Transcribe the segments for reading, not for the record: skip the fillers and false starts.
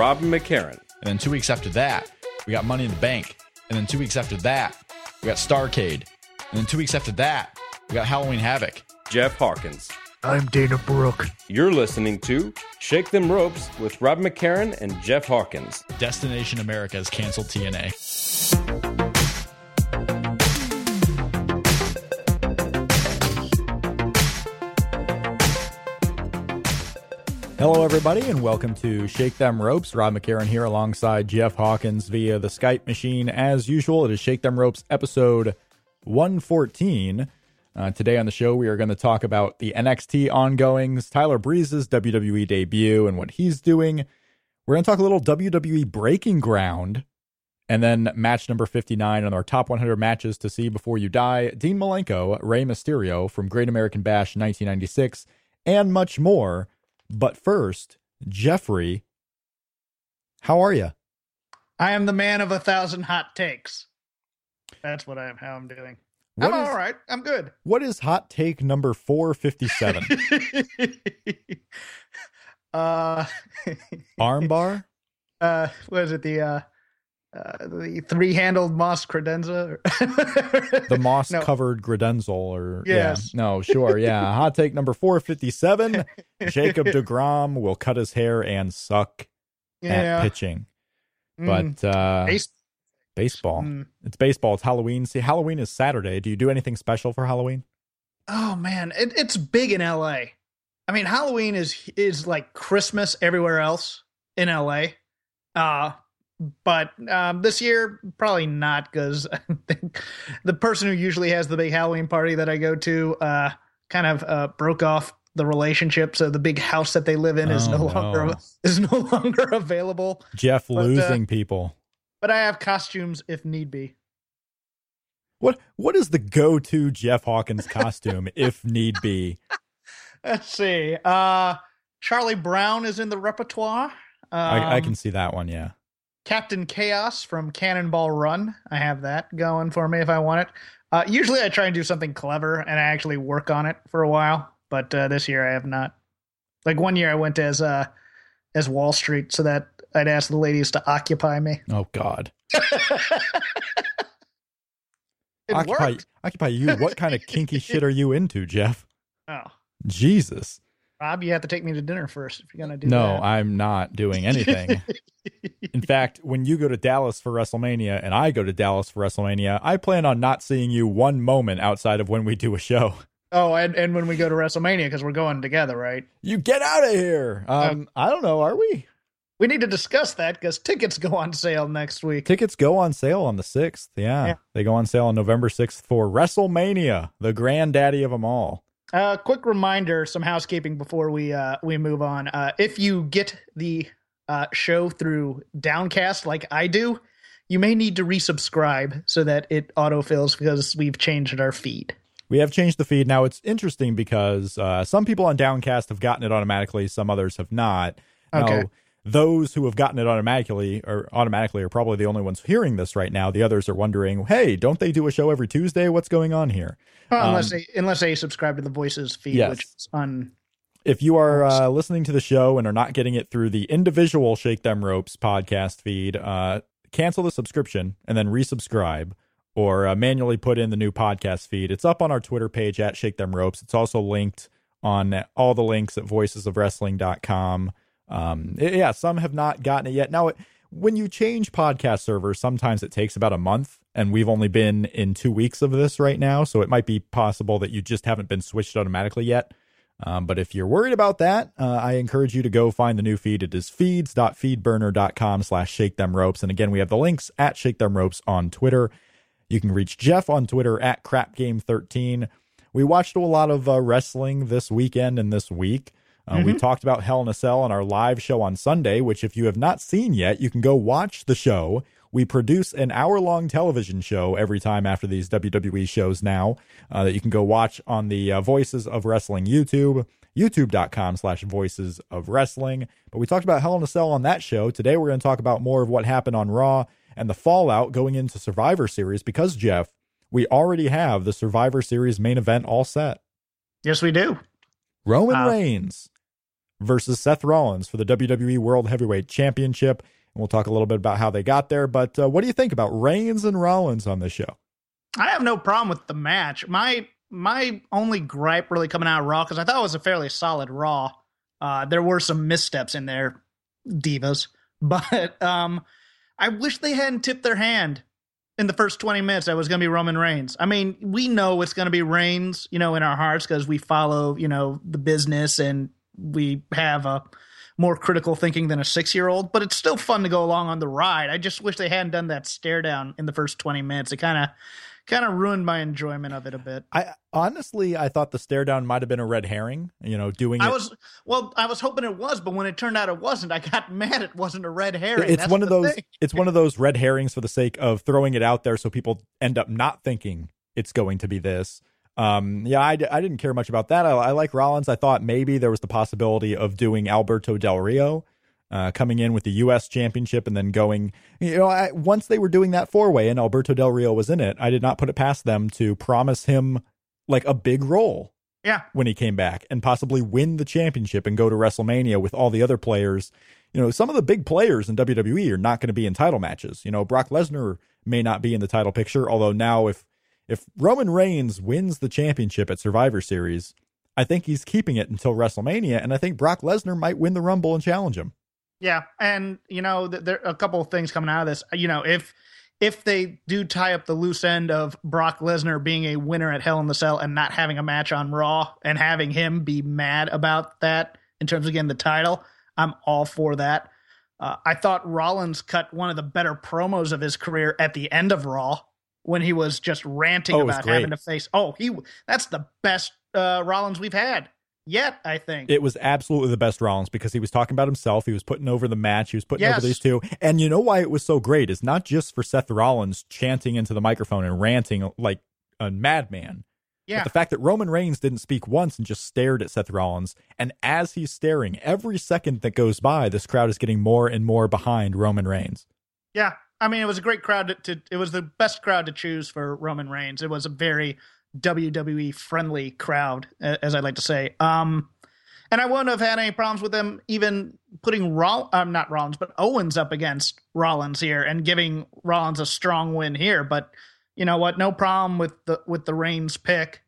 Rob McCarran. And then 2 weeks after that, we got Money in the Bank. And then 2 weeks after that, we got Starrcade. And then 2 weeks after that, we got Halloween Havoc. Jeff Hawkins. I'm Dana Brooke. You're listening to Shake Them Ropes with Rob McCarran and Jeff Hawkins. Destination America's canceled TNA. Hello, everybody, and welcome to Shake Them Ropes. Rob McCarran here alongside Jeff Hawkins via the Skype machine. As usual, it is Shake Them Ropes episode 114. Today on the show, we are going to talk about the NXT ongoings, Tyler Breeze's WWE debut and what he's doing. We're going to talk a little WWE Breaking Ground, and then match number 59 on our top 100 matches to see before you die. Dean Malenko, Rey Mysterio from Great American Bash 1996, and much more. But first, Jeffrey, how are you? I am the man of 1,000 hot takes. That's what how I'm doing. I'm all right. I'm good. What is hot take number 457? Armbar? What is it? The three-handled moss credenza? The moss-covered credenzel, or yes. Yeah. No, sure, yeah. Hot take number 457. Jacob deGrom will cut his hair and suck at pitching. But baseball. It's baseball. It's Halloween. See, Halloween is Saturday. Do you do anything special for Halloween? Oh man, it's big in LA. I mean, Halloween is like Christmas everywhere else in LA. But this year, probably not, because I think the person who usually has the big Halloween party that I go to kind of broke off the relationship, so the big house that they live in is no longer available. Jeff losing people. But I have costumes if need be. What is the go-to Jeff Hawkins costume if need be? Let's see. Charlie Brown is in the repertoire. I can see that one, yeah. Captain Chaos from Cannonball Run. I have that going for me if I want it. Usually I try and do something clever and I actually work on it for a while, but this year I have not. Like one year I went as Wall Street so that I'd ask the ladies to occupy me. Oh God. Occupy you? What kind of kinky shit are you into, Jeff? Oh. Jesus. Rob, you have to take me to dinner first if you're going to do that. No, I'm not doing anything. In fact, when you go to Dallas for WrestleMania and I go to Dallas for WrestleMania, I plan on not seeing you one moment outside of when we do a show. Oh, and when we go to WrestleMania, because we're going together, right? You get out of here. I don't know. Are we? We need to discuss that because tickets go on sale next week. Tickets go on sale on the 6th. Yeah. They go on sale on November 6th for WrestleMania, the granddaddy of them all. Quick reminder, some housekeeping before we move on. If you get the show through Downcast like I do, you may need to resubscribe so that it autofills because we've changed our feed. We have changed the feed. Now, it's interesting because some people on Downcast have gotten it automatically. Some others have not. Okay. Now, those who have gotten it automatically are probably the only ones hearing this right now. The others are wondering, hey, don't they do a show every Tuesday? What's going on here? Well, unless they subscribe to the Voices feed, yes. Which is on. If you are listening to the show and are not getting it through the individual Shake Them Ropes podcast feed, cancel the subscription and then resubscribe, or manually put in the new podcast feed. It's up on our Twitter page at Shake Them Ropes. It's also linked on all the links at voicesofwrestling.com. Some have not gotten it yet. Now, when you change podcast servers, sometimes it takes about a month, and we've only been in 2 weeks of this right now, so it might be possible that you just haven't been switched automatically yet. But if you're worried about that, I encourage you to go find the new feed. It is feeds.feedburner.com/shakethemropes. And again, we have the links at Shake Them Ropes on Twitter. You can reach Jeff on Twitter at crapgame13. We watched a lot of wrestling this weekend and this week. We talked about Hell in a Cell on our live show on Sunday, which if you have not seen yet, you can go watch the show. We produce an hour-long television show every time after these WWE shows now that you can go watch on the Voices of Wrestling YouTube, youtube.com/Voices of Wrestling. But we talked about Hell in a Cell on that show. Today we're going to talk about more of what happened on Raw and the fallout going into Survivor Series because, Jeff, we already have the Survivor Series main event all set. Yes, we do. Roman Reigns versus Seth Rollins for the WWE World Heavyweight Championship. And we'll talk a little bit about how they got there. But what do you think about Reigns and Rollins on this show? I have no problem with the match. My only gripe really coming out of Raw, because I thought it was a fairly solid Raw. There were some missteps in there, divas. But I wish they hadn't tipped their hand in the first 20 minutes that was going to be Roman Reigns. I mean, we know it's going to be Reigns, in our hearts, because we follow, the business and we have a more critical thinking than a 6-year-old, but it's still fun to go along on the ride. I just wish they hadn't done that stare down in the first 20 minutes. It kind of ruined my enjoyment of it a bit. I thought the stare down might have been a red herring, doing it. I was hoping it was, but when it turned out it wasn't, I got mad it wasn't a red herring. It's one of those red herrings for the sake of throwing it out there so people end up not thinking it's going to be this. I didn't care much about that. I like Rollins. I thought maybe there was the possibility of doing Alberto Del Rio, coming in with the U.S. Championship and then going, once they were doing that 4-way and Alberto Del Rio was in it, I did not put it past them to promise him like a big role. Yeah. When he came back and possibly win the championship and go to WrestleMania with all the other players. Some of the big players in WWE are not going to be in title matches. Brock Lesnar may not be in the title picture, although now if Roman Reigns wins the championship at Survivor Series, I think he's keeping it until WrestleMania, and I think Brock Lesnar might win the Rumble and challenge him. Yeah, and, there are a couple of things coming out of this. If they do tie up the loose end of Brock Lesnar being a winner at Hell in the Cell and not having a match on Raw and having him be mad about that in terms of getting the title, I'm all for that. I thought Rollins cut one of the better promos of his career at the end of Raw, when he was just ranting about having to face. That's the best Rollins we've had yet, I think. It was absolutely the best Rollins because he was talking about himself. He was putting over the match. He was putting over these two. And you know why it was so great is not just for Seth Rollins chanting into the microphone and ranting like a madman. Yeah. But the fact that Roman Reigns didn't speak once and just stared at Seth Rollins. And as he's staring, every second that goes by, this crowd is getting more and more behind Roman Reigns. Yeah. I mean, it was a great crowd it was the best crowd to choose for Roman Reigns. It was a very WWE friendly crowd, as I'd like to say. And I wouldn't have had any problems with them even putting not Rollins, but Owens up against Rollins here and giving Rollins a strong win here. But you know what? No problem with the Reigns pick.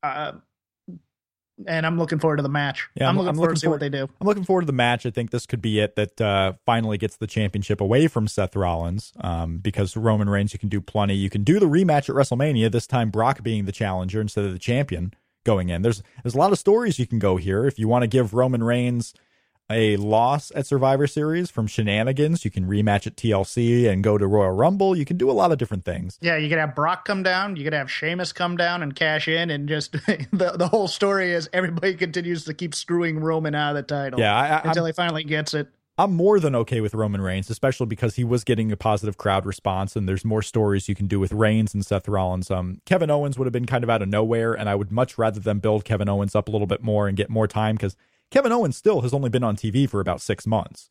And I'm looking forward to the match. Yeah, I'm looking forward to see what they do. I'm looking forward to the match. I think this could be it that finally gets the championship away from Seth Rollins, because Roman Reigns, you can do plenty. You can do the rematch at WrestleMania, this time Brock being the challenger instead of the champion going in. There's a lot of stories you can go here. If you want to give Roman Reigns a loss at Survivor Series from shenanigans, you can rematch at TLC and go to Royal Rumble. You can do a lot of different things. Yeah, you could have Brock come down. You could have Sheamus come down and cash in, and just the whole story is everybody continues to keep screwing Roman out of the title. Yeah, until he finally gets it. I'm more than okay with Roman Reigns, especially because he was getting a positive crowd response, and there's more stories you can do with Reigns and Seth Rollins. Kevin Owens would have been kind of out of nowhere, and I would much rather them build Kevin Owens up a little bit more and get more time, because Kevin Owens still has only been on TV for about 6 months.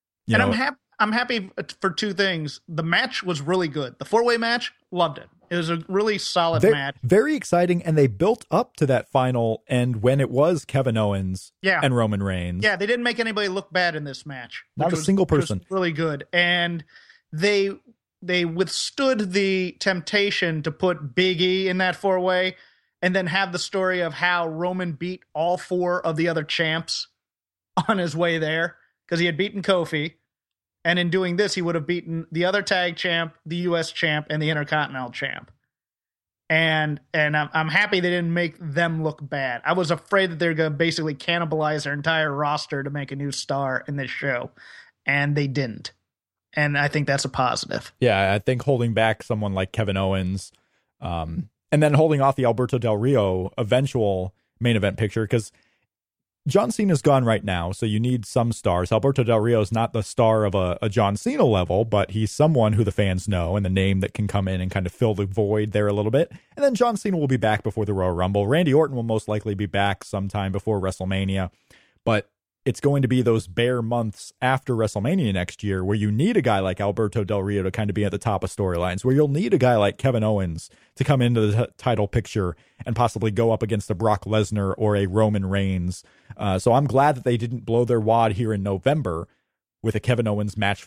I'm happy for two things. The match was really good. The 4-way match, loved it. It was a really solid match. Very exciting, and they built up to that final end when it was Kevin Owens and Roman Reigns. Yeah, they didn't make anybody look bad in this match. Not a single person. Which was really good. And they withstood the temptation to put Big E in that 4-way and then have the story of how Roman beat all 4 of the other champs on his way there, because he had beaten Kofi. And in doing this, he would have beaten the other tag champ, the U.S. champ, and the Intercontinental champ. And I'm happy they didn't make them look bad. I was afraid that they're going to basically cannibalize their entire roster to make a new star in this show. And they didn't. And I think that's a positive. Yeah, I think holding back someone like Kevin Owens, and then holding off the Alberto Del Rio eventual main event picture, because John Cena's gone right now, so you need some stars. Alberto Del Rio is not the star of a John Cena level, but he's someone who the fans know and the name that can come in and kind of fill the void there a little bit. And then John Cena will be back before the Royal Rumble. Randy Orton will most likely be back sometime before WrestleMania. But it's going to be those bare months after WrestleMania next year where you need a guy like Alberto Del Rio to kind of be at the top of storylines, where you'll need a guy like Kevin Owens to come into the title picture and possibly go up against a Brock Lesnar or a Roman Reigns. So I'm glad that they didn't blow their wad here in November with a Kevin Owens match